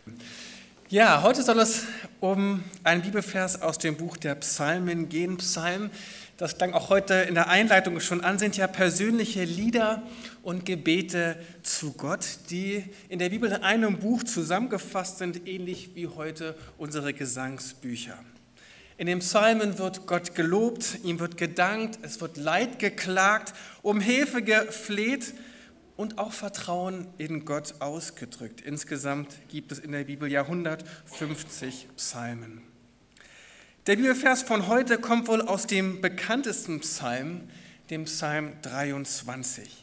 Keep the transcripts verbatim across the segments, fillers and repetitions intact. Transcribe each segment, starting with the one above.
Ja, heute soll es um einen Bibelvers aus dem Buch der Psalmen gehen. Psalmen, das klang auch heute in der Einleitung schon an, sind ja persönliche Lieder und Gebete zu Gott, die in der Bibel in einem Buch zusammengefasst sind, ähnlich wie heute unsere Gesangsbücher. In den Psalmen wird Gott gelobt, ihm wird gedankt, es wird Leid geklagt, um Hilfe gefleht und auch Vertrauen in Gott ausgedrückt. Insgesamt gibt es in der Bibel ja hundertfünfzig Psalmen. Der Bibelvers von heute kommt wohl aus dem bekanntesten Psalm, dem Psalm dreiundzwanzig.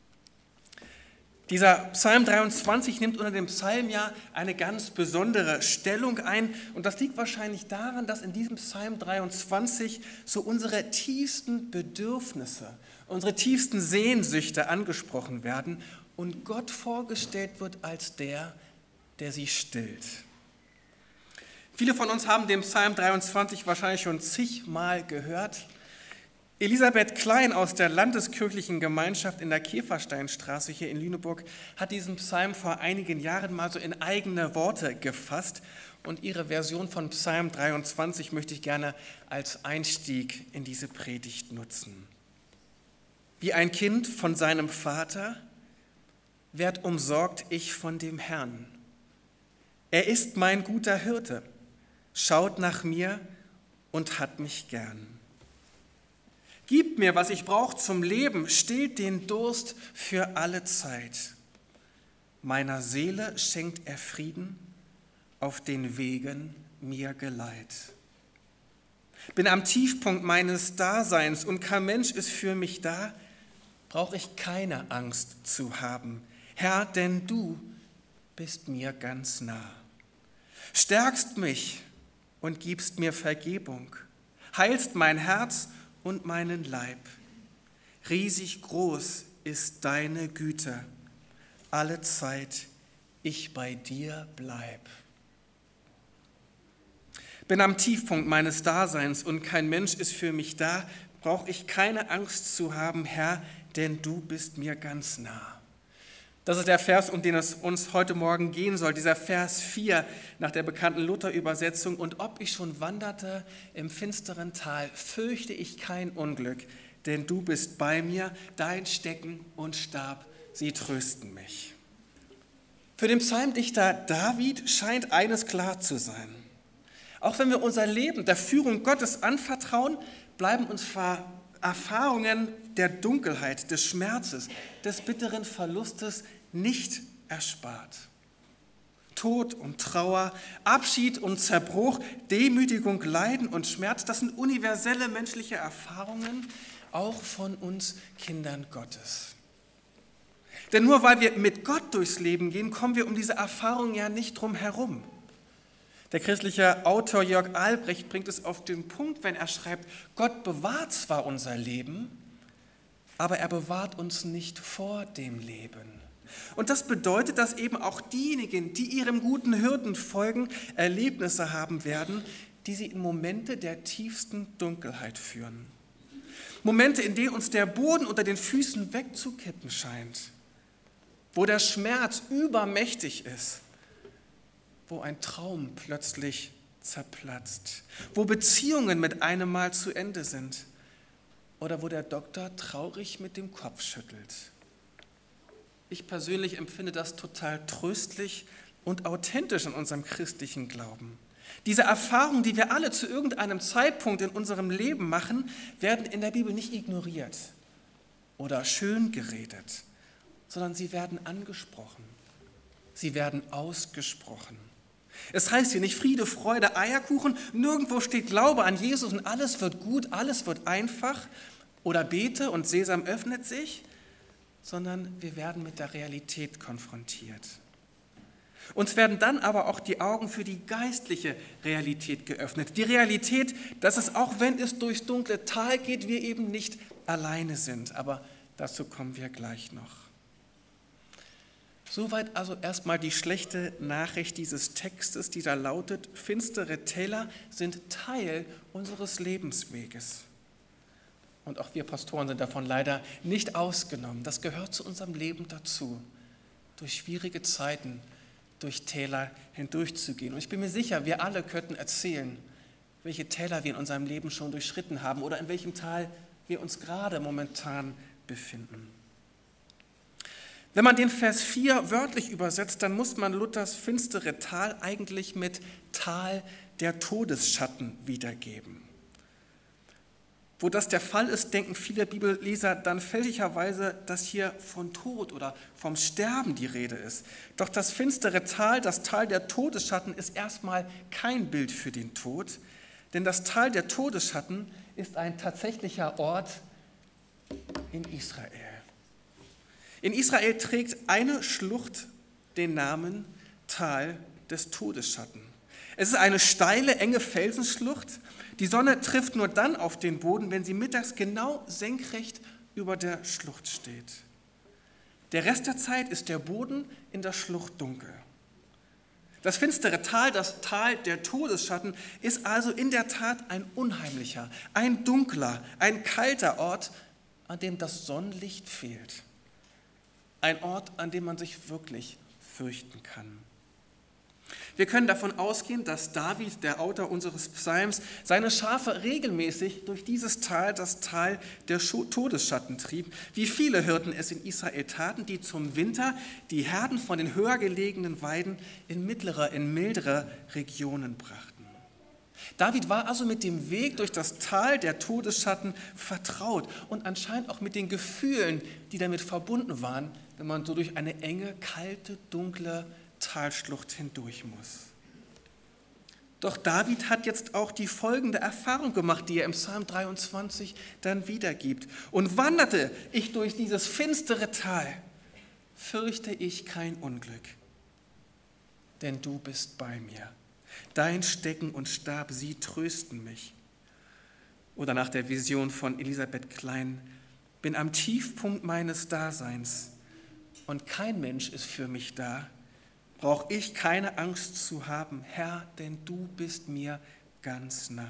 Dieser Psalm dreiundzwanzig nimmt unter dem Psalmjahr eine ganz besondere Stellung ein. Und das liegt wahrscheinlich daran, dass in diesem Psalm dreiundzwanzig so unsere tiefsten Bedürfnisse, unsere tiefsten Sehnsüchte angesprochen werden und Gott vorgestellt wird als der, der sie stillt. Viele von uns haben den Psalm dreiundzwanzig wahrscheinlich schon zigmal gehört. Elisabeth Klein aus der Landeskirchlichen Gemeinschaft in der Käfersteinstraße hier in Lüneburg hat diesen Psalm vor einigen Jahren mal so in eigene Worte gefasst und ihre Version von Psalm dreiundzwanzig möchte ich gerne als Einstieg in diese Predigt nutzen. Wie ein Kind von seinem Vater werd umsorgt ich von dem Herrn. Er ist mein guter Hirte, schaut nach mir und hat mich gern. Gib mir, was ich brauche zum Leben, stillt den Durst für alle Zeit. Meiner Seele schenkt er Frieden, auf den Wegen mir Geleit. Bin am Tiefpunkt meines Daseins und kein Mensch ist für mich da, brauche ich keine Angst zu haben. Herr, denn du bist mir ganz nah. Stärkst mich und gibst mir Vergebung, heilst mein Herz und meinen Leib. Riesig groß ist deine Güte, alle Zeit ich bei dir bleib. Bin am Tiefpunkt meines Daseins und kein Mensch ist für mich da, brauche ich keine Angst zu haben, Herr, denn du bist mir ganz nah. Das ist der Vers, um den es uns heute Morgen gehen soll, dieser Vers vier nach der bekannten Luther-Übersetzung. Und ob ich schon wanderte im finsteren Tal, fürchte ich kein Unglück, denn du bist bei mir, dein Stecken und Stab, sie trösten mich. Für den Psalmdichter David scheint eines klar zu sein. Auch wenn wir unser Leben der Führung Gottes anvertrauen, bleiben uns Erfahrungen der Dunkelheit, des Schmerzes, des bitteren Verlustes nicht erspart. Tod und Trauer, Abschied und Zerbruch, Demütigung, Leiden und Schmerz, das sind universelle menschliche Erfahrungen, auch von uns Kindern Gottes. Denn nur weil wir mit Gott durchs Leben gehen, kommen wir um diese Erfahrungen ja nicht drum herum. Der christliche Autor Jörg Albrecht bringt es auf den Punkt, wenn er schreibt, Gott bewahrt zwar unser Leben, aber er bewahrt uns nicht vor dem Leben. Und das bedeutet, dass eben auch diejenigen, die ihrem guten Hirten folgen, Erlebnisse haben werden, die sie in Momente der tiefsten Dunkelheit führen. Momente, in denen uns der Boden unter den Füßen wegzukippen scheint, wo der Schmerz übermächtig ist, wo ein Traum plötzlich zerplatzt, wo Beziehungen mit einem Mal zu Ende sind oder wo der Doktor traurig mit dem Kopf schüttelt. Ich persönlich empfinde das total tröstlich und authentisch in unserem christlichen Glauben. Diese Erfahrungen, die wir alle zu irgendeinem Zeitpunkt in unserem Leben machen, werden in der Bibel nicht ignoriert oder schön geredet, sondern sie werden angesprochen, sie werden ausgesprochen. Es heißt hier nicht Friede, Freude, Eierkuchen, nirgendwo steht Glaube an Jesus und alles wird gut, alles wird einfach oder bete und Sesam öffnet sich, sondern wir werden mit der Realität konfrontiert. Uns werden dann aber auch die Augen für die geistliche Realität geöffnet. Die Realität, dass es, auch wenn es durchs dunkle Tal geht, wir eben nicht alleine sind. Aber dazu kommen wir gleich noch. Soweit also erstmal die schlechte Nachricht dieses Textes, die da lautet, finstere Täler sind Teil unseres Lebensweges. Und auch wir Pastoren sind davon leider nicht ausgenommen. Das gehört zu unserem Leben dazu. Durch schwierige Zeiten durch Täler hindurchzugehen. Und ich bin mir sicher, wir alle könnten erzählen, welche Täler wir in unserem Leben schon durchschritten haben oder in welchem Tal wir uns gerade momentan befinden. Wenn man den Vers vier wörtlich übersetzt, dann muss man Luthers finstere Tal eigentlich mit Tal der Todesschatten wiedergeben. Wo das der Fall ist, denken viele Bibelleser dann fälschlicherweise, dass hier von Tod oder vom Sterben die Rede ist. Doch das finstere Tal, das Tal der Todesschatten, ist erstmal kein Bild für den Tod, denn das Tal der Todesschatten ist ein tatsächlicher Ort in Israel. In Israel trägt eine Schlucht den Namen Tal des Todesschatten. Es ist eine steile, enge Felsenschlucht. Die Sonne trifft nur dann auf den Boden, wenn sie mittags genau senkrecht über der Schlucht steht. Der Rest der Zeit ist der Boden in der Schlucht dunkel. Das finstere Tal, das Tal der Todesschatten, ist also in der Tat ein unheimlicher, ein dunkler, ein kalter Ort, an dem das Sonnenlicht fehlt. Ein Ort, an dem man sich wirklich fürchten kann. Wir können davon ausgehen, dass David, der Autor unseres Psalms, seine Schafe regelmäßig durch dieses Tal, das Tal der Todesschatten trieb, wie viele Hirten es in Israel taten, die zum Winter die Herden von den höher gelegenen Weiden in mittlere, in mildere Regionen brachten. David war also mit dem Weg durch das Tal der Todesschatten vertraut und anscheinend auch mit den Gefühlen, die damit verbunden waren, wenn man so durch eine enge, kalte, dunkle Talschlucht hindurch muss. Doch David hat jetzt auch die folgende Erfahrung gemacht, die er im Psalm dreiundzwanzig dann wiedergibt. Und wanderte ich durch dieses finstere Tal, fürchte ich kein Unglück, denn du bist bei mir. Dein Stecken und Stab, sie trösten mich. Oder nach der Vision von Elisabeth Klein, bin am Tiefpunkt meines Daseins und kein Mensch ist für mich da, brauche ich keine Angst zu haben, Herr, denn du bist mir ganz nah.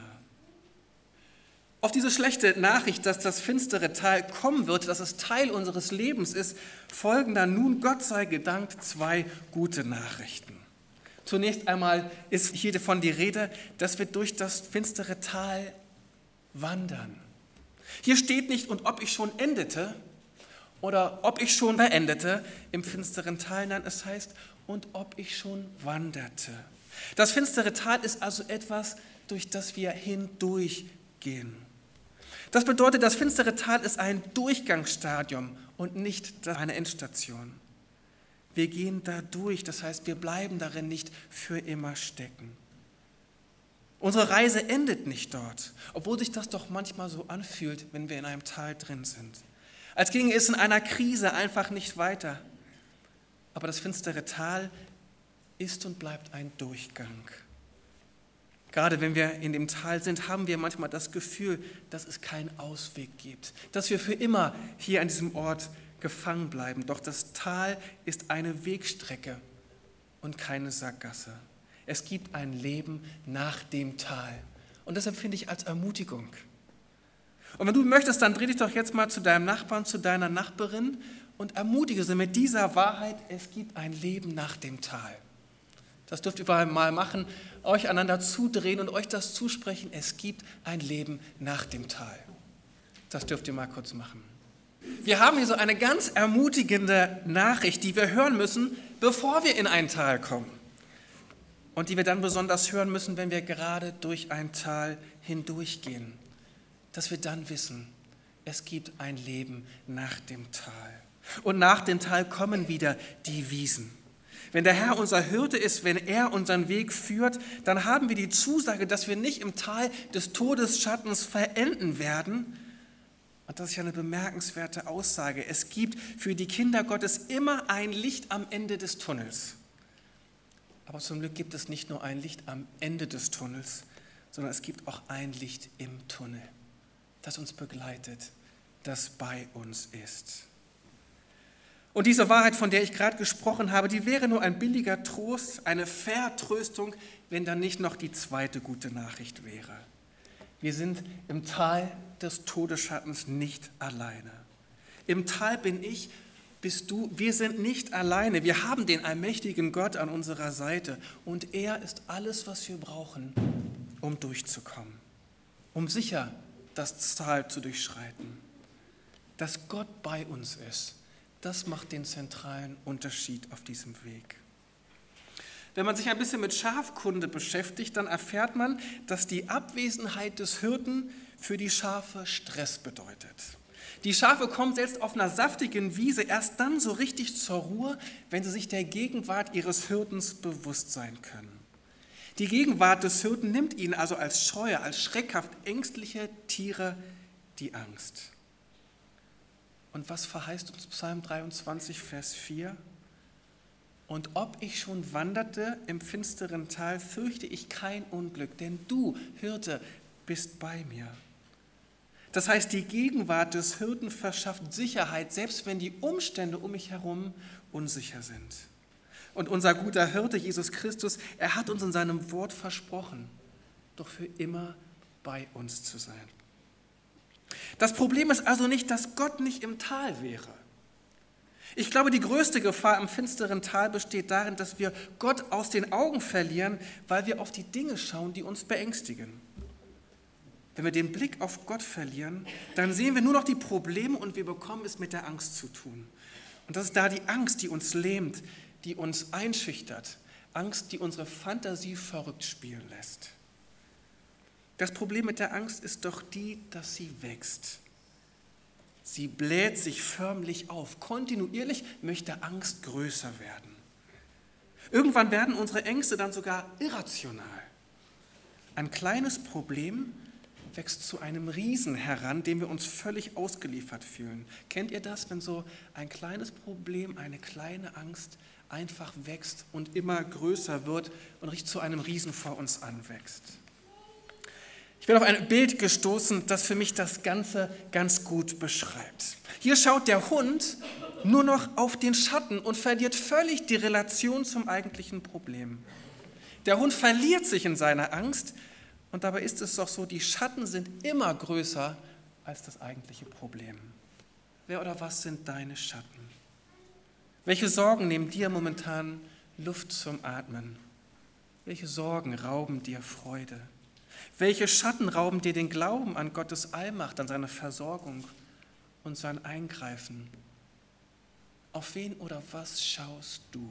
Auf diese schlechte Nachricht, dass das finstere Tal kommen wird, dass es Teil unseres Lebens ist, folgen dann nun, Gott sei gedankt, zwei gute Nachrichten. Zunächst einmal ist hier davon die Rede, dass wir durch das finstere Tal wandern. Hier steht nicht, und ob ich schon endete oder ob ich schon beendete im finsteren Tal, nein, es heißt, und ob ich schon wanderte. Das finstere Tal ist also etwas, durch das wir hindurchgehen. Das bedeutet, das finstere Tal ist ein Durchgangsstadium und nicht eine Endstation. Wir gehen da durch, das heißt, wir bleiben darin nicht für immer stecken. Unsere Reise endet nicht dort, obwohl sich das doch manchmal so anfühlt, wenn wir in einem Tal drin sind. Als ginge es in einer Krise einfach nicht weiter. Aber das finstere Tal ist und bleibt ein Durchgang. Gerade wenn wir in dem Tal sind, haben wir manchmal das Gefühl, dass es keinen Ausweg gibt, dass wir für immer hier an diesem Ort gefangen bleiben. Doch das Tal ist eine Wegstrecke und keine Sackgasse. Es gibt ein Leben nach dem Tal. Und das empfinde ich als Ermutigung. Und wenn du möchtest, dann dreh dich doch jetzt mal zu deinem Nachbarn, zu deiner Nachbarin und ermutige sie mit dieser Wahrheit, es gibt ein Leben nach dem Tal. Das dürft ihr mal machen, euch einander zudrehen und euch das zusprechen, es gibt ein Leben nach dem Tal. Das dürft ihr mal kurz machen. Wir haben hier so eine ganz ermutigende Nachricht, die wir hören müssen, bevor wir in ein Tal kommen. Und die wir dann besonders hören müssen, wenn wir gerade durch ein Tal hindurchgehen. Dass wir dann wissen, es gibt ein Leben nach dem Tal. Und nach dem Tal kommen wieder die Wiesen. Wenn der Herr unser Hirte ist, wenn er unseren Weg führt, dann haben wir die Zusage, dass wir nicht im Tal des Todesschattens verenden werden. Und das ist ja eine bemerkenswerte Aussage. Es gibt für die Kinder Gottes immer ein Licht am Ende des Tunnels. Aber zum Glück gibt es nicht nur ein Licht am Ende des Tunnels, sondern es gibt auch ein Licht im Tunnel, das uns begleitet, das bei uns ist. Und diese Wahrheit, von der ich gerade gesprochen habe, die wäre nur ein billiger Trost, eine Vertröstung, wenn dann nicht noch die zweite gute Nachricht wäre. Wir sind im Tal des Todesschattens nicht alleine. Im Tal bin ich bist du, wir sind nicht alleine. Wir haben den allmächtigen Gott an unserer Seite und er ist alles, was wir brauchen, um durchzukommen, um sicher das Tal zu durchschreiten. Dass Gott bei uns ist, das macht den zentralen Unterschied auf diesem Weg. Wenn man sich ein bisschen mit Schafkunde beschäftigt, dann erfährt man, dass die Abwesenheit des Hirten für die Schafe Stress bedeutet. Die Schafe kommen selbst auf einer saftigen Wiese erst dann so richtig zur Ruhe, wenn sie sich der Gegenwart ihres Hirtens bewusst sein können. Die Gegenwart des Hirten nimmt ihnen also als scheue, als schreckhaft ängstliche Tiere die Angst. Und was verheißt uns Psalm dreiundzwanzig, Vers vier? Und ob ich schon wanderte im finsteren Tal, fürchte ich kein Unglück, denn du, Hirte, bist bei mir. Das heißt, die Gegenwart des Hirten verschafft Sicherheit, selbst wenn die Umstände um mich herum unsicher sind. Und unser guter Hirte, Jesus Christus, er hat uns in seinem Wort versprochen, doch für immer bei uns zu sein. Das Problem ist also nicht, dass Gott nicht im Tal wäre. Ich glaube, die größte Gefahr im finsteren Tal besteht darin, dass wir Gott aus den Augen verlieren, weil wir auf die Dinge schauen, die uns beängstigen. Wenn wir den Blick auf Gott verlieren, dann sehen wir nur noch die Probleme und wir bekommen es mit der Angst zu tun. Und das ist da die Angst, die uns lähmt, die uns einschüchtert. Angst, die unsere Fantasie verrückt spielen lässt. Das Problem mit der Angst ist doch die, dass sie wächst. Sie bläht sich förmlich auf. Kontinuierlich möchte Angst größer werden. Irgendwann werden unsere Ängste dann sogar irrational. Ein kleines Problem wächst zu einem Riesen heran, dem wir uns völlig ausgeliefert fühlen. Kennt ihr das, wenn so ein kleines Problem, eine kleine Angst einfach wächst und immer größer wird und richtig zu einem Riesen vor uns anwächst? Ich bin auf ein Bild gestoßen, das für mich das Ganze ganz gut beschreibt. Hier schaut der Hund nur noch auf den Schatten und verliert völlig die Relation zum eigentlichen Problem. Der Hund verliert sich in seiner Angst und dabei ist es doch so, die Schatten sind immer größer als das eigentliche Problem. Wer oder was sind deine Schatten? Welche Sorgen nehmen dir momentan Luft zum Atmen? Welche Sorgen rauben dir Freude? Welche Schatten rauben dir den Glauben an Gottes Allmacht, an seine Versorgung und sein Eingreifen? Auf wen oder was schaust du?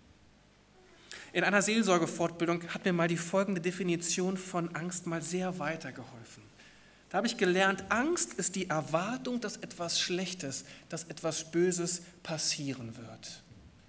In einer Seelsorgefortbildung hat mir mal die folgende Definition von Angst mal sehr weitergeholfen. Da habe ich gelernt, Angst ist die Erwartung, dass etwas Schlechtes, dass etwas Böses passieren wird.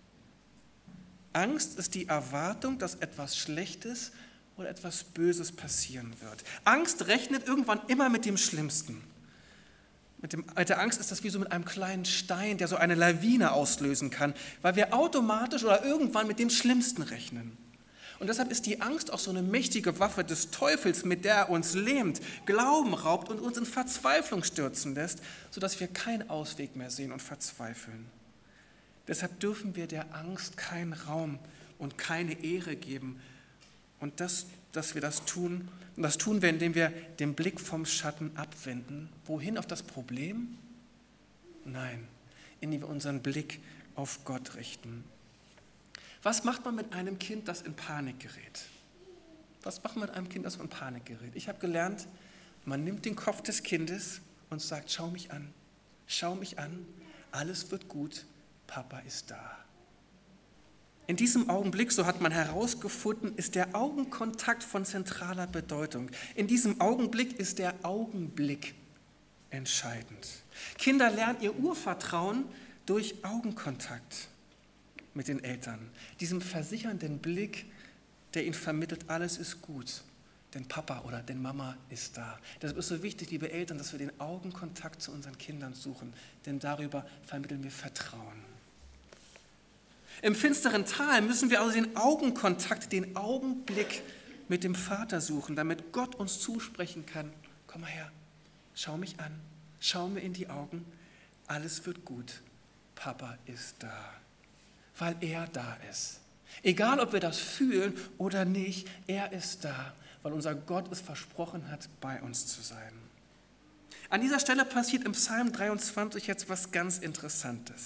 Angst ist die Erwartung, dass etwas Schlechtes oder etwas Böses passieren wird. Angst rechnet irgendwann immer mit dem Schlimmsten. Mit, dem, mit der Angst ist das wie so mit einem kleinen Stein, der so eine Lawine auslösen kann, weil wir automatisch oder irgendwann mit dem Schlimmsten rechnen. Und deshalb ist die Angst auch so eine mächtige Waffe des Teufels, mit der er uns lähmt, Glauben raubt und uns in Verzweiflung stürzen lässt, sodass wir keinen Ausweg mehr sehen und verzweifeln. Deshalb dürfen wir der Angst keinen Raum und keine Ehre geben. Und das, dass wir das tun, und das tun wir, indem wir den Blick vom Schatten abwenden. Wohin? Auf das Problem? Nein, indem wir unseren Blick auf Gott richten. Was macht man mit einem Kind, das in Panik gerät? Was macht man mit einem Kind, das in Panik gerät? Ich habe gelernt, man nimmt den Kopf des Kindes und sagt, schau mich an, schau mich an, alles wird gut, Papa ist da. In diesem Augenblick, so hat man herausgefunden, ist der Augenkontakt von zentraler Bedeutung. In diesem Augenblick ist der Augenblick entscheidend. Kinder lernen ihr Urvertrauen durch Augenkontakt mit den Eltern. Diesem versichernden Blick, der ihnen vermittelt, alles ist gut, denn Papa oder denn Mama ist da. Deshalb ist so wichtig, liebe Eltern, dass wir den Augenkontakt zu unseren Kindern suchen, denn darüber vermitteln wir Vertrauen. Im finsteren Tal müssen wir also den Augenkontakt, den Augenblick mit dem Vater suchen, damit Gott uns zusprechen kann. Komm mal her, schau mich an, schau mir in die Augen, alles wird gut, Papa ist da, weil er da ist. Egal, ob wir das fühlen oder nicht, er ist da, weil unser Gott es versprochen hat, bei uns zu sein. An dieser Stelle passiert im Psalm dreiundzwanzig jetzt was ganz Interessantes.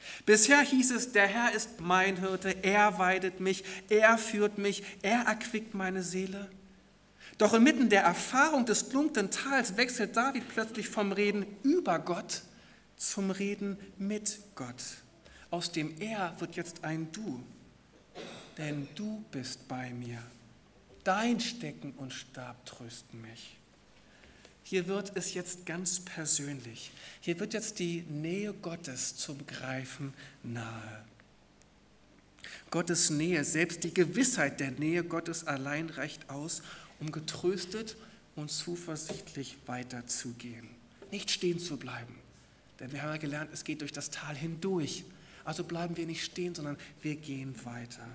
Bisher hieß es, der Herr ist mein Hirte, er weidet mich, er führt mich, er erquickt meine Seele. Doch inmitten der Erfahrung des dunklen Tals wechselt David plötzlich vom Reden über Gott zum Reden mit Gott. Aus dem Er wird jetzt ein Du, denn du bist bei mir. Dein Stecken und Stab trösten mich. Hier wird es jetzt ganz persönlich. Hier wird jetzt die Nähe Gottes zum Greifen nahe. Gottes Nähe, selbst die Gewissheit der Nähe Gottes allein reicht aus, um getröstet und zuversichtlich weiterzugehen. Nicht stehen zu bleiben, denn wir haben ja gelernt, es geht durch das Tal hindurch. Also bleiben wir nicht stehen, sondern wir gehen weiter.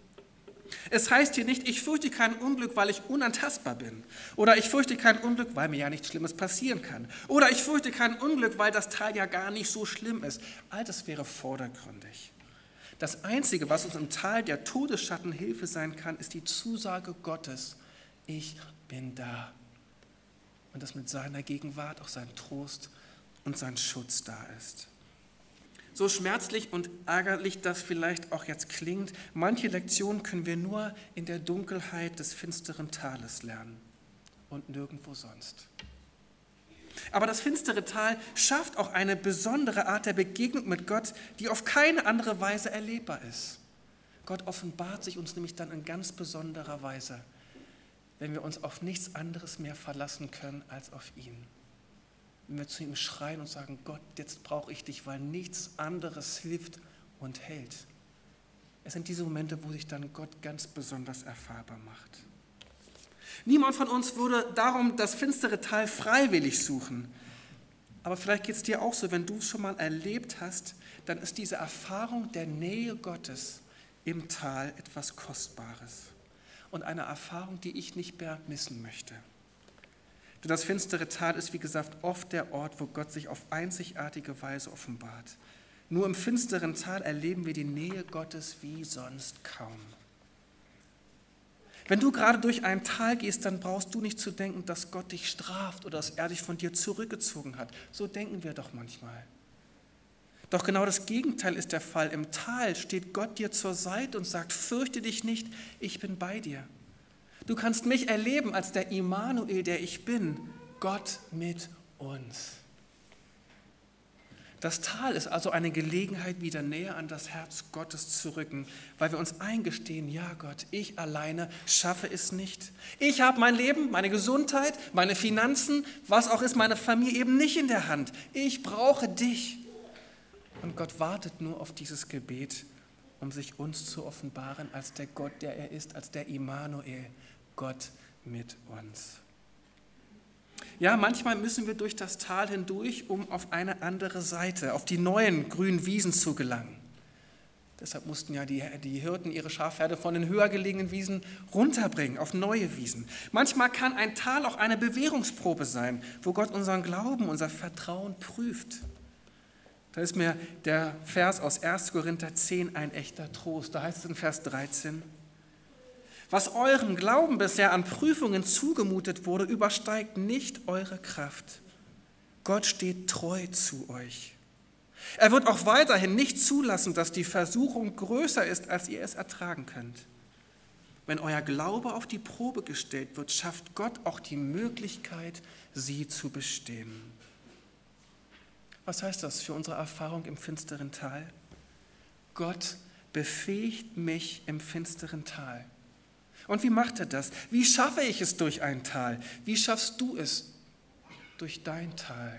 Es heißt hier nicht, ich fürchte kein Unglück, weil ich unantastbar bin. Oder ich fürchte kein Unglück, weil mir ja nichts Schlimmes passieren kann. Oder ich fürchte kein Unglück, weil das Tal ja gar nicht so schlimm ist. All das wäre vordergründig. Das Einzige, was uns im Tal der Todesschatten Hilfe sein kann, ist die Zusage Gottes. Ich bin da. Und dass mit seiner Gegenwart auch sein Trost und sein Schutz da ist. So schmerzlich und ärgerlich das vielleicht auch jetzt klingt, manche Lektionen können wir nur in der Dunkelheit des finsteren Tales lernen und nirgendwo sonst. Aber das finstere Tal schafft auch eine besondere Art der Begegnung mit Gott, die auf keine andere Weise erlebbar ist. Gott offenbart sich uns nämlich dann in ganz besonderer Weise, wenn wir uns auf nichts anderes mehr verlassen können als auf ihn. Wenn wir zu ihm schreien und sagen, Gott, jetzt brauche ich dich, weil nichts anderes hilft und hält. Es sind diese Momente, wo sich dann Gott ganz besonders erfahrbar macht. Niemand von uns würde darum das finstere Tal freiwillig suchen. Aber vielleicht geht es dir auch so, wenn du es schon mal erlebt hast, dann ist diese Erfahrung der Nähe Gottes im Tal etwas Kostbares. Und eine Erfahrung, die ich nicht mehr missen möchte. Denn das finstere Tal ist, wie gesagt, oft der Ort, wo Gott sich auf einzigartige Weise offenbart. Nur im finsteren Tal erleben wir die Nähe Gottes wie sonst kaum. Wenn du gerade durch ein Tal gehst, dann brauchst du nicht zu denken, dass Gott dich straft oder dass er dich von dir zurückgezogen hat. So denken wir doch manchmal. Doch genau das Gegenteil ist der Fall. Im Tal steht Gott dir zur Seite und sagt, fürchte dich nicht, ich bin bei dir. Du kannst mich erleben als der Immanuel, der ich bin, Gott mit uns. Das Tal ist also eine Gelegenheit, wieder näher an das Herz Gottes zu rücken, weil wir uns eingestehen, ja Gott, ich alleine schaffe es nicht. Ich habe mein Leben, meine Gesundheit, meine Finanzen, was auch ist, meine Familie eben nicht in der Hand. Ich brauche dich. Und Gott wartet nur auf dieses Gebet, um sich uns zu offenbaren als der Gott, der er ist, als der Immanuel, Gott mit uns. Ja, manchmal müssen wir durch das Tal hindurch, um auf eine andere Seite, auf die neuen grünen Wiesen zu gelangen. Deshalb mussten ja die, die Hirten ihre Schafherde von den höher gelegenen Wiesen runterbringen auf neue Wiesen. Manchmal kann ein Tal auch eine Bewährungsprobe sein, wo Gott unseren Glauben, unser Vertrauen prüft. Da ist mir der Vers aus erster Korinther zehn ein echter Trost. Da heißt es in Vers dreizehn, was eurem Glauben bisher an Prüfungen zugemutet wurde, übersteigt nicht eure Kraft. Gott steht treu zu euch. Er wird auch weiterhin nicht zulassen, dass die Versuchung größer ist, als ihr es ertragen könnt. Wenn euer Glaube auf die Probe gestellt wird, schafft Gott auch die Möglichkeit, sie zu bestehen. Was heißt das für unsere Erfahrung im finsteren Tal? Gott befähigt mich im finsteren Tal. Und wie macht er das? Wie schaffe ich es durch ein Tal? Wie schaffst du es durch dein Tal?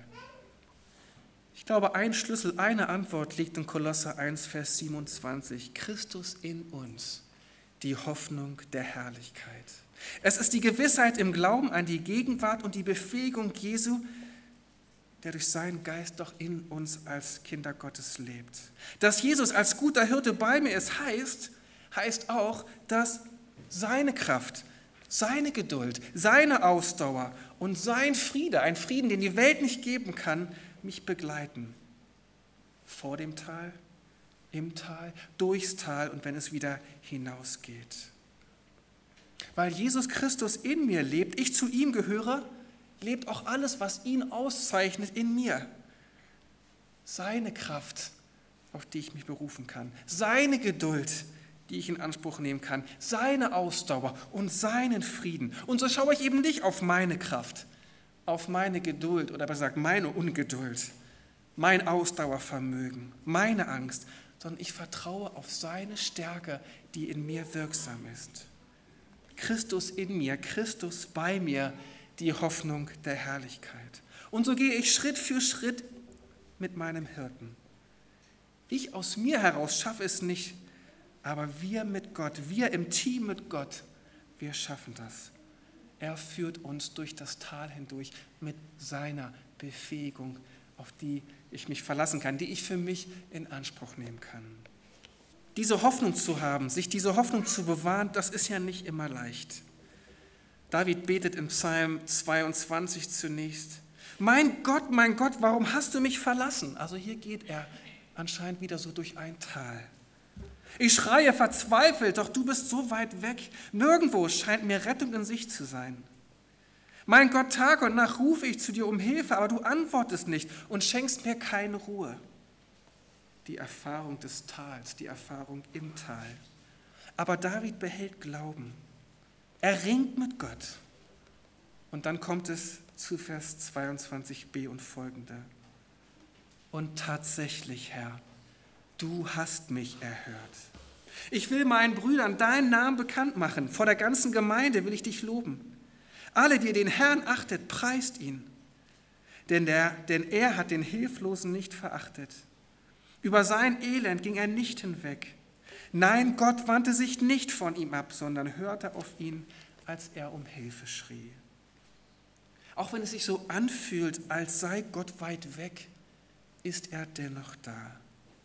Ich glaube, ein Schlüssel, eine Antwort liegt in Kolosser eins, Vers siebenundzwanzig. Christus in uns, die Hoffnung der Herrlichkeit. Es ist die Gewissheit im Glauben an die Gegenwart und die Befähigung Jesu, der durch seinen Geist doch in uns als Kinder Gottes lebt. Dass Jesus als guter Hirte bei mir ist, heißt, heißt auch, dass seine Kraft, seine Geduld, seine Ausdauer und sein Friede, ein Frieden, den die Welt nicht geben kann, mich begleiten. Vor dem Tal, im Tal, durchs Tal und wenn es wieder hinausgeht. Weil Jesus Christus in mir lebt, ich zu ihm gehöre, lebt auch alles, was ihn auszeichnet, in mir. Seine Kraft auf die ich mich berufen kann, seine Geduld, die ich in Anspruch nehmen kann, seine Ausdauer und seinen Frieden. Und so schaue ich eben nicht auf meine Kraft, auf meine Geduld oder besser gesagt meine Ungeduld, mein Ausdauervermögen, meine Angst, sondern ich vertraue auf seine Stärke, die in mir wirksam ist. Christus in mir, Christus bei mir, die Hoffnung der Herrlichkeit. Und so gehe ich Schritt für Schritt mit meinem Hirten. Ich aus mir heraus schaffe es nicht, aber wir mit Gott, wir im Team mit Gott, wir schaffen das. Er führt uns durch das Tal hindurch mit seiner Befähigung, auf die ich mich verlassen kann, die ich für mich in Anspruch nehmen kann. Diese Hoffnung zu haben, sich diese Hoffnung zu bewahren, das ist ja nicht immer leicht. David betet im Psalm zweiundzwanzig zunächst: Mein Gott, mein Gott, warum hast du mich verlassen? Also hier geht er anscheinend wieder so durch ein Tal. Ich schreie verzweifelt, doch du bist so weit weg. Nirgendwo scheint mir Rettung in Sicht zu sein. Mein Gott, Tag und Nacht rufe ich zu dir um Hilfe, aber du antwortest nicht und schenkst mir keine Ruhe. Die Erfahrung des Tals, die Erfahrung im Tal. Aber David behält Glauben. Er ringt mit Gott. Und dann kommt es zu Vers zweiundzwanzig b und folgende. Und tatsächlich, Herr, du hast mich erhört. Ich will meinen Brüdern deinen Namen bekannt machen. Vor der ganzen Gemeinde will ich dich loben. Alle, die den Herrn achtet, preist ihn. Denn, der, denn er hat den Hilflosen nicht verachtet. Über sein Elend ging er nicht hinweg. Nein, Gott wandte sich nicht von ihm ab, sondern hörte auf ihn, als er um Hilfe schrie. Auch wenn es sich so anfühlt, als sei Gott weit weg, ist er dennoch da.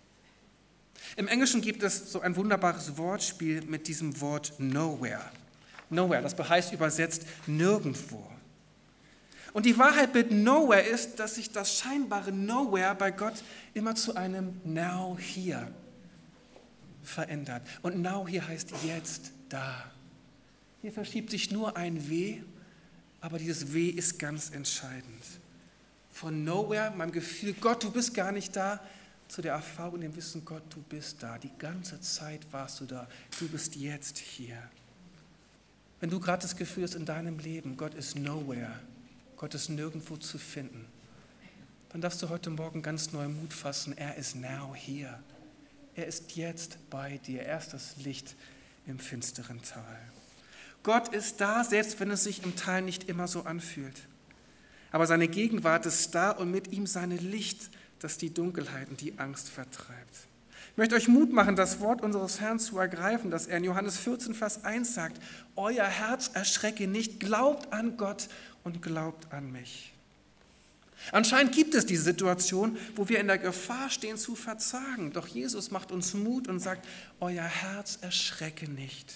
Im Englischen gibt es so ein wunderbares Wortspiel mit diesem Wort nowhere. Nowhere, das heißt übersetzt nirgendwo. Und die Wahrheit mit nowhere ist, dass sich das scheinbare nowhere bei Gott immer zu einem now here verändert. Und now here heißt jetzt da. Hier verschiebt sich nur ein W, aber dieses W ist ganz entscheidend. Von nowhere, meinem Gefühl, Gott, du bist gar nicht da, zu der Erfahrung, dem Wissen, Gott, du bist da. Die ganze Zeit warst du da. Du bist jetzt hier. Wenn du gerade das Gefühl hast in deinem Leben, Gott ist nowhere, Gott ist nirgendwo zu finden, dann darfst du heute Morgen ganz neu Mut fassen. Er ist now here. Er ist jetzt bei dir. Er ist das Licht im finsteren Tal. Gott ist da, selbst wenn es sich im Tal nicht immer so anfühlt. Aber seine Gegenwart ist da und mit ihm seine Licht, das die Dunkelheit und die Angst vertreibt. Ich möchte euch Mut machen, das Wort unseres Herrn zu ergreifen, das er in Johannes vierzehn, Vers eins sagt. Euer Herz erschrecke nicht, glaubt an Gott und glaubt an mich. Anscheinend gibt es diese Situation, wo wir in der Gefahr stehen zu verzagen. Doch Jesus macht uns Mut und sagt, euer Herz erschrecke nicht.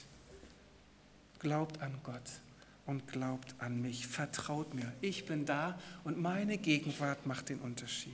Glaubt an Gott und glaubt an mich. Vertraut mir, ich bin da und meine Gegenwart macht den Unterschied.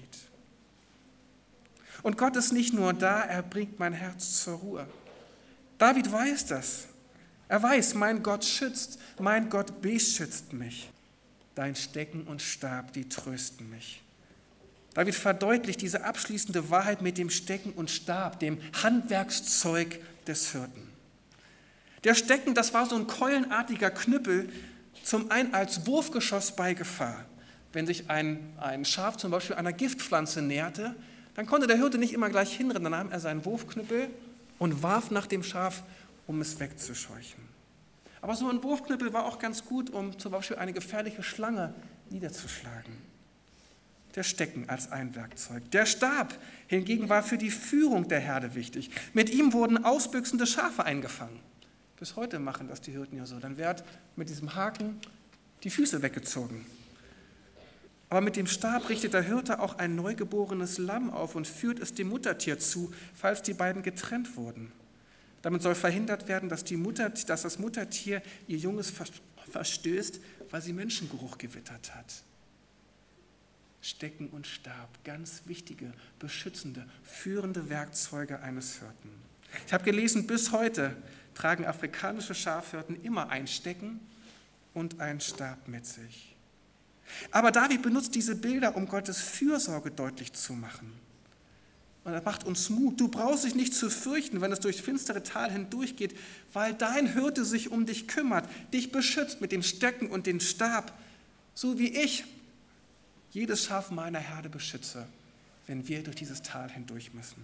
Und Gott ist nicht nur da, er bringt mein Herz zur Ruhe. David weiß das. Er weiß, mein Gott schützt, mein Gott beschützt mich. Dein Stecken und Stab, die trösten mich. David verdeutlicht diese abschließende Wahrheit mit dem Stecken und Stab, dem Handwerkszeug des Hirten. Der Stecken, das war so ein keulenartiger Knüppel, zum einen als Wurfgeschoss bei Gefahr. Wenn sich ein, ein Schaf zum Beispiel einer Giftpflanze näherte, dann konnte der Hirte nicht immer gleich hinrennen, dann nahm er seinen Wurfknüppel und warf nach dem Schaf, um es wegzuscheuchen. Aber so ein Wurfknüppel war auch ganz gut, um zum Beispiel eine gefährliche Schlange niederzuschlagen. Der Stecken als ein Werkzeug. Der Stab hingegen war für die Führung der Herde wichtig. Mit ihm wurden ausbüchsende Schafe eingefangen. Bis heute machen das die Hirten ja so. Dann wird mit diesem Haken die Füße weggezogen. Aber mit dem Stab richtet der Hirte auch ein neugeborenes Lamm auf und führt es dem Muttertier zu, falls die beiden getrennt wurden. Damit soll verhindert werden, dass, die Mutter, dass das Muttertier ihr Junges verstößt, weil sie Menschengeruch gewittert hat. Stecken und Stab, ganz wichtige, beschützende, führende Werkzeuge eines Hirten. Ich habe gelesen, bis heute tragen afrikanische Schafhirten immer ein Stecken und einen Stab mit sich. Aber David benutzt diese Bilder, um Gottes Fürsorge deutlich zu machen. Und er macht uns Mut. Du brauchst dich nicht zu fürchten, wenn es durchs finstere Tal hindurchgeht, weil dein Hirte sich um dich kümmert, dich beschützt mit den Stöcken und dem Stab, so wie ich jedes Schaf meiner Herde beschütze, wenn wir durch dieses Tal hindurch müssen.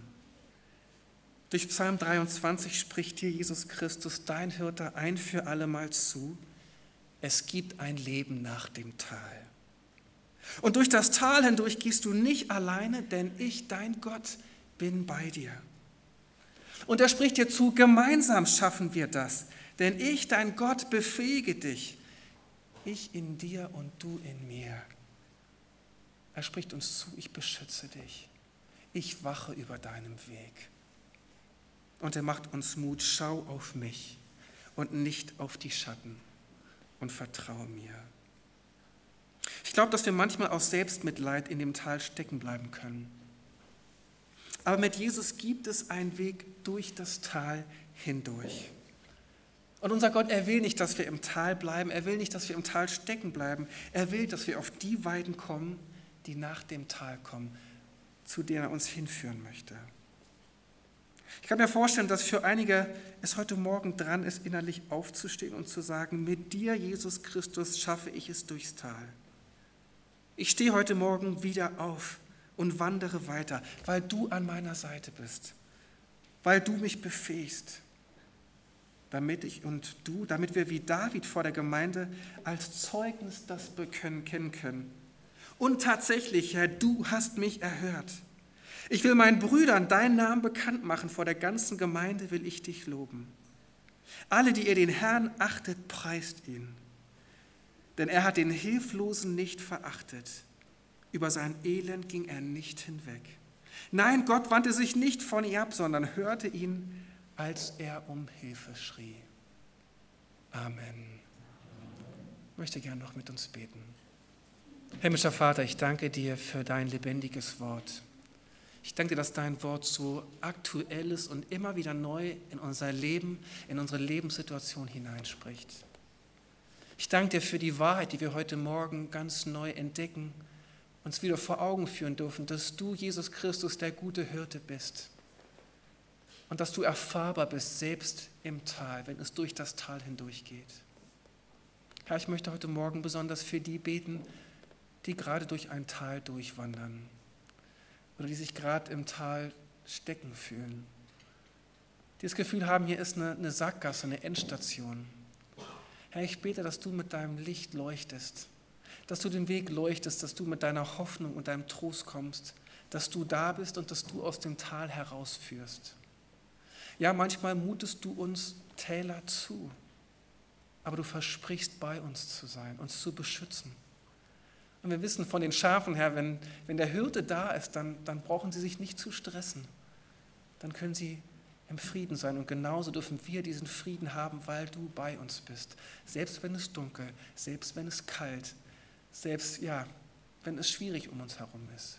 Durch Psalm dreiundzwanzig spricht dir Jesus Christus, dein Hirte, ein für allemal zu: Es gibt ein Leben nach dem Tal. Und durch das Tal hindurch gehst du nicht alleine, denn ich, dein Gott, bin bei dir. Und er spricht dir zu, gemeinsam schaffen wir das, denn ich, dein Gott, befähige dich. Ich in dir und du in mir. Er spricht uns zu, ich beschütze dich. Ich wache über deinem Weg. Und er macht uns Mut, schau auf mich und nicht auf die Schatten und vertraue mir. Ich glaube, dass wir manchmal aus Selbstmitleid in dem Tal stecken bleiben können. Aber mit Jesus gibt es einen Weg durch das Tal hindurch. Und unser Gott, er will nicht, dass wir im Tal bleiben, er will nicht, dass wir im Tal stecken bleiben. Er will, dass wir auf die Weiden kommen, die nach dem Tal kommen, zu denen er uns hinführen möchte. Ich kann mir vorstellen, dass für einige es heute Morgen dran ist, innerlich aufzustehen und zu sagen, mit dir, Jesus Christus, schaffe ich es durchs Tal. Ich stehe heute Morgen wieder auf und wandere weiter, weil du an meiner Seite bist, weil du mich befähigst, damit ich und du, damit wir wie David vor der Gemeinde als Zeugnis das bekennen können. Und tatsächlich, Herr, du hast mich erhört. Ich will meinen Brüdern deinen Namen bekannt machen, vor der ganzen Gemeinde will ich dich loben. Alle, die ihr den Herrn achtet, preist ihn. Denn er hat den Hilflosen nicht verachtet. Über sein Elend ging er nicht hinweg. Nein, Gott wandte sich nicht von ihm ab, sondern hörte ihn, als er um Hilfe schrie. Amen. Ich möchte gern noch mit uns beten. Himmlischer Vater, ich danke dir für dein lebendiges Wort. Ich danke dir, dass dein Wort so aktuell ist und immer wieder neu in unser Leben, in unsere Lebenssituation hineinspricht. Ich danke dir für die Wahrheit, die wir heute Morgen ganz neu entdecken, uns wieder vor Augen führen dürfen, dass du, Jesus Christus, der gute Hirte bist und dass du erfahrbar bist, selbst im Tal, wenn es durch das Tal hindurchgeht. Herr, ich möchte heute Morgen besonders für die beten, die gerade durch ein Tal durchwandern oder die sich gerade im Tal stecken fühlen, die das Gefühl haben, hier ist eine, eine Sackgasse, eine Endstation. Herr, ich bete, dass du mit deinem Licht leuchtest, dass du den Weg leuchtest, dass du mit deiner Hoffnung und deinem Trost kommst, dass du da bist und dass du aus dem Tal herausführst. Ja, manchmal mutest du uns Täler zu, aber du versprichst, bei uns zu sein, uns zu beschützen. Und wir wissen von den Schafen her, wenn, wenn der Hirte da ist, dann, dann brauchen sie sich nicht zu stressen. Dann können sie im Frieden sein. Und genauso dürfen wir diesen Frieden haben, weil du bei uns bist. Selbst wenn es dunkel, selbst wenn es kalt, selbst ja, wenn es schwierig um uns herum ist.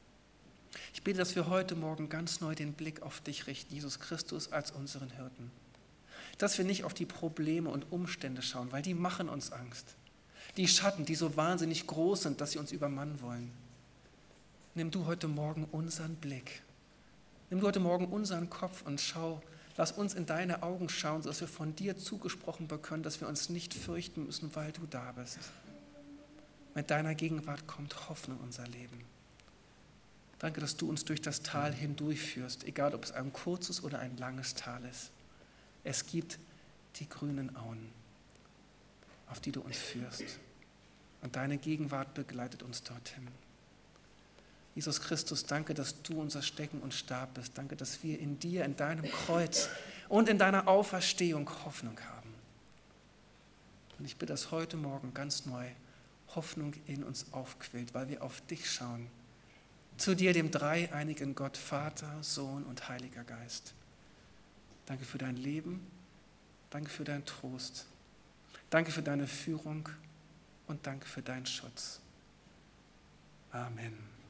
Ich bete, dass wir heute Morgen ganz neu den Blick auf dich richten, Jesus Christus als unseren Hirten. Dass wir nicht auf die Probleme und Umstände schauen, weil die machen uns Angst. Die Schatten, die so wahnsinnig groß sind, dass sie uns übermannen wollen. Nimm du heute Morgen unseren Blick. Nimm du heute Morgen unseren Kopf und schau, lass uns in deine Augen schauen, sodass wir von dir zugesprochen bekommen, dass wir uns nicht fürchten müssen, weil du da bist. Mit deiner Gegenwart kommt Hoffnung in unser Leben. Danke, dass du uns durch das Tal hindurchführst, egal ob es ein kurzes oder ein langes Tal ist. Es gibt die grünen Auen, auf die du uns führst. Und deine Gegenwart begleitet uns dorthin. Jesus Christus, danke, dass du unser Stecken und Stab bist. Danke, dass wir in dir, in deinem Kreuz und in deiner Auferstehung Hoffnung haben. Und ich bitte, dass heute Morgen ganz neu Hoffnung in uns aufquillt, weil wir auf dich schauen. Zu dir, dem dreieinigen Gott, Vater, Sohn und Heiliger Geist. Danke für dein Leben. Danke für deinen Trost. Danke für deine Führung und danke für deinen Schutz. Amen.